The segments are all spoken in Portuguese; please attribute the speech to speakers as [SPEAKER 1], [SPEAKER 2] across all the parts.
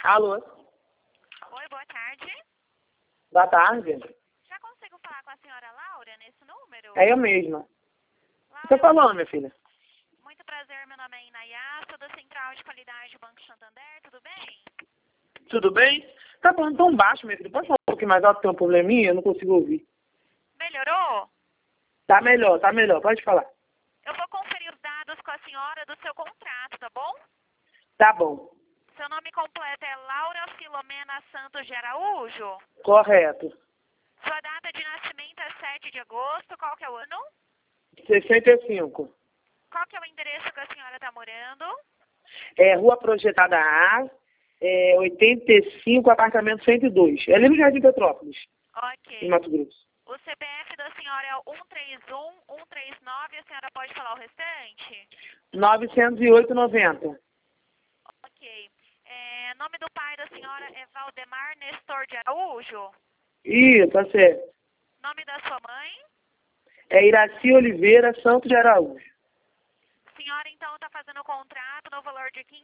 [SPEAKER 1] Alô?
[SPEAKER 2] Oi, boa tarde.
[SPEAKER 1] Boa tarde.
[SPEAKER 2] Já consigo falar com a senhora Laura nesse número?
[SPEAKER 1] É eu mesma.
[SPEAKER 2] Laura,
[SPEAKER 1] Você falando, minha filha?
[SPEAKER 2] muito prazer, meu nome é Inayá, sou da Central de Qualidade do Banco Santander, tudo bem?
[SPEAKER 1] Tudo bem? Tá falando tão baixo, minha filha. Pode falar um pouquinho mais alto, tem um probleminha? Eu não consigo ouvir.
[SPEAKER 2] Melhorou?
[SPEAKER 1] Tá melhor. Pode falar.
[SPEAKER 2] Eu vou conferir os dados com a senhora do seu contrato, tá bom?
[SPEAKER 1] Tá bom.
[SPEAKER 2] Seu nome completo é Laura Filomena Santos de Araújo?
[SPEAKER 1] Correto.
[SPEAKER 2] Sua data de nascimento é 7 de agosto, qual que é o ano?
[SPEAKER 1] 65.
[SPEAKER 2] Qual que é o endereço que a senhora está morando?
[SPEAKER 1] Rua Projetada A, 85, apartamento 102. É ali no Jardim Petrópolis, em
[SPEAKER 2] Ok.
[SPEAKER 1] Mato Grosso.
[SPEAKER 2] O CPF da senhora é o 131, 139, a senhora pode falar o restante?
[SPEAKER 1] 908,90.
[SPEAKER 2] Ok. Nome do pai da senhora é Valdemar Nestor de Araújo?
[SPEAKER 1] Isso, tá certo.
[SPEAKER 2] Nome da sua mãe?
[SPEAKER 1] É Iraci Oliveira Santos de Araújo.
[SPEAKER 2] A senhora, então, está fazendo o contrato no valor de R$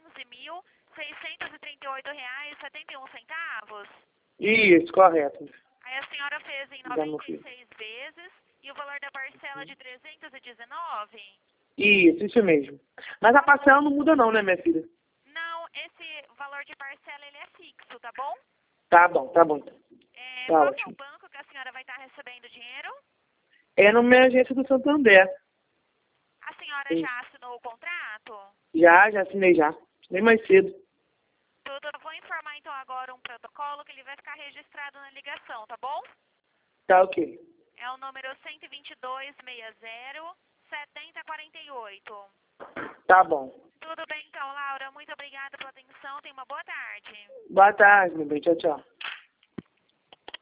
[SPEAKER 2] 15.638,71.
[SPEAKER 1] Isso, correto.
[SPEAKER 2] Aí a senhora fez em
[SPEAKER 1] Já no fio.
[SPEAKER 2] 96 vezes e o valor da parcela de 319?
[SPEAKER 1] Isso mesmo. Mas a parcela não muda não, né, minha filha?
[SPEAKER 2] Não, esse valor de parcela ele é fixo, tá bom?
[SPEAKER 1] Tá bom. Tá
[SPEAKER 2] Qual que é o
[SPEAKER 1] ótimo.
[SPEAKER 2] banco que a senhora vai estar recebendo dinheiro?
[SPEAKER 1] É na minha agência do Santander.
[SPEAKER 2] A senhora
[SPEAKER 1] Sim.
[SPEAKER 2] já assinou o contrato?
[SPEAKER 1] Já assinei já. Nem mais cedo.
[SPEAKER 2] Tudo, eu vou informar então agora um protocolo que ele vai ficar registrado na ligação, tá bom?
[SPEAKER 1] Tá ok.
[SPEAKER 2] É o número 12260-7048.
[SPEAKER 1] Tá bom.
[SPEAKER 2] Tudo bem então, Laura. Muito obrigada pela atenção. Tenha uma boa tarde.
[SPEAKER 1] Boa tarde, meu bem. Tchau, tchau.